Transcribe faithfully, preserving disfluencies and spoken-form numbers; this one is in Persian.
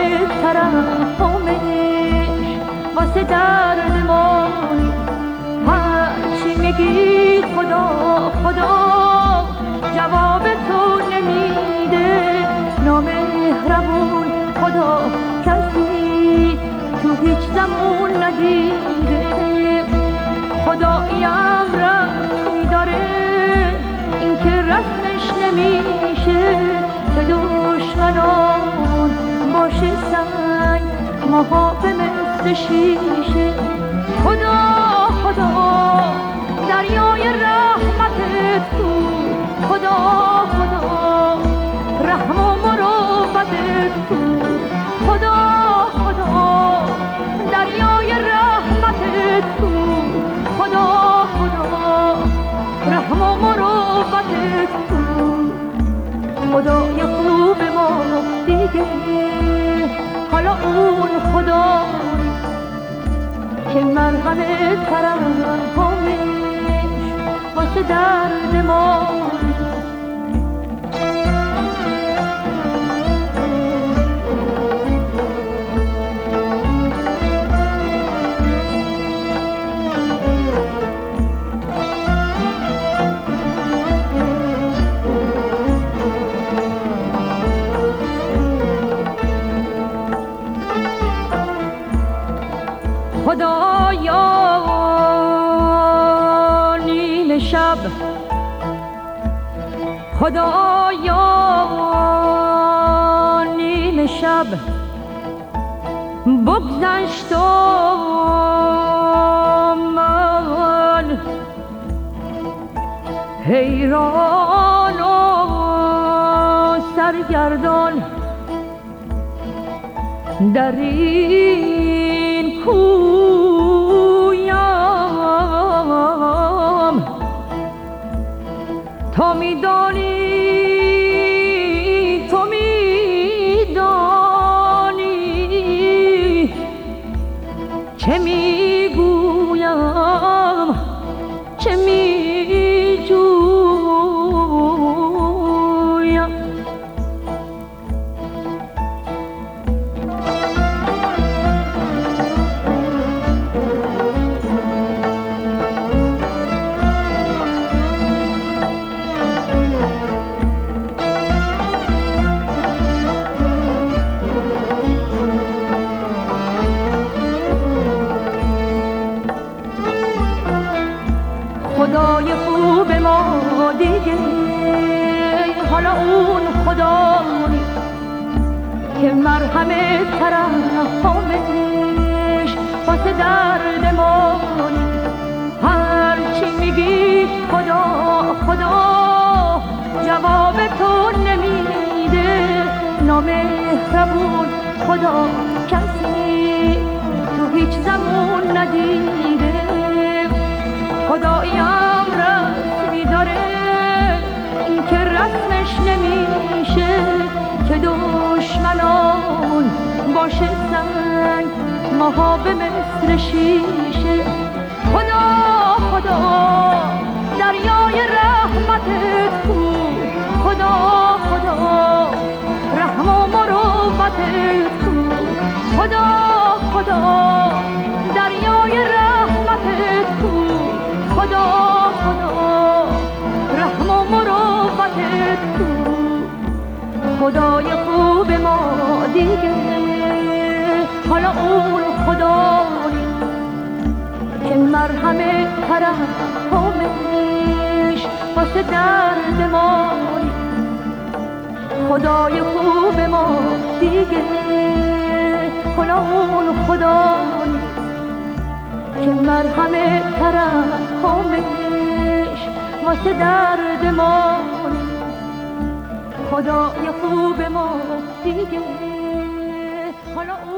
ترحمش واسه درد ما هرچی میگی خدا خدا جواب تو نمیده نامهربون خدا کسی تو هیچ زمان ندیده خداییم رسمی داره این که رسمش نمیشه که دشمنان باشه سنگ ماها به مثل شیشه خدا خدا دریای رحمتت تو خدا خدا رحم و مروتت تو خدا خدا دریای رحمتت تو خدا خدا رحم و مروتت تو خدای خوب ما دیگه حالا اون خدا که مرهم ترحمش واسه درد ما خدایا نیمه شب خدایا نیمه شب بگذشت و من حیران و سرگردان در این کویم تو میدانی تو میدانی چه میگویم چه میجویم خدای خوب ما دیگه حالا اون خدا که مرهم ترحمش واسه درد ما هرچی میگی خدا خدا جواب تو نمیده نامهربون خدا کسی تو هیچ زمان ندیده خداییم رسمی داره این که رسمش نمیشه که دشمنان باشه سنگ ماها به مثل شیشه خدا خدا دریای رحمتت تو خدا خدا رحم و مروتت تو خدا خدا دریای رحمتت تو خدا خدا رحم و مروتت تو خدای خوب ما دیگه حالا اون خدا که مرهم ترحمش واسه درد ما خدای خوب ما دیگه حالا اون خدا که مرهم ترحمش واسه درد ما خدای خوب ما دیگه حالا